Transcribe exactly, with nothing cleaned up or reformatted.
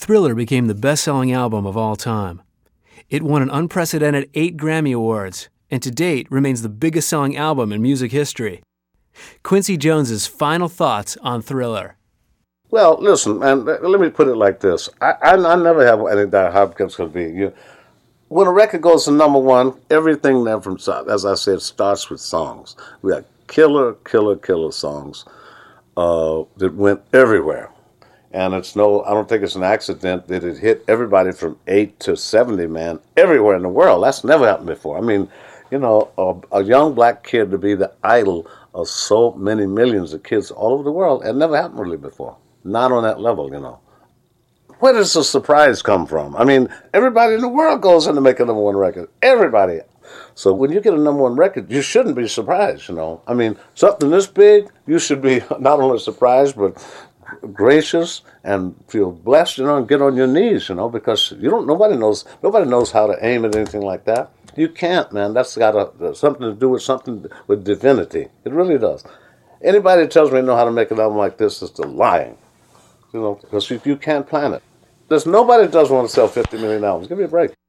Thriller became the best-selling album of all time. It won an unprecedented eight Grammy Awards, and to date remains the biggest-selling album in music history. Quincy Jones's final thoughts on Thriller. Well, listen, man, let me put it like this. I, I, I never have any doubt how it's going to be. You, when a record goes to number one, everything there from, as I said, starts with songs. We got killer, killer, killer songs uh, that went everywhere. And it's no, I don't think it's an accident that it hit everybody from eight to seventy, man, everywhere in the world. That's never happened before. I mean, you know, a, a young black kid to be the idol of so many millions of kids all over the world, it never happened really before. Not on that level, you know. Where does the surprise come from? I mean, everybody in the world goes in to make a number one record. Everybody. So when you get a number one record, you shouldn't be surprised, you know. I mean, something this big, you should be not only surprised, but gracious and feel blessed, you know, and get on your knees, you know, because you don't, nobody knows, nobody knows how to aim at anything like that. You can't, man. That's got a, something to do with something with divinity. It really does. Anybody that tells me they know how to make an album like this is lying, you know, because you, you can't plan it. There's nobody that doesn't want to sell fifty million albums. Give me a break.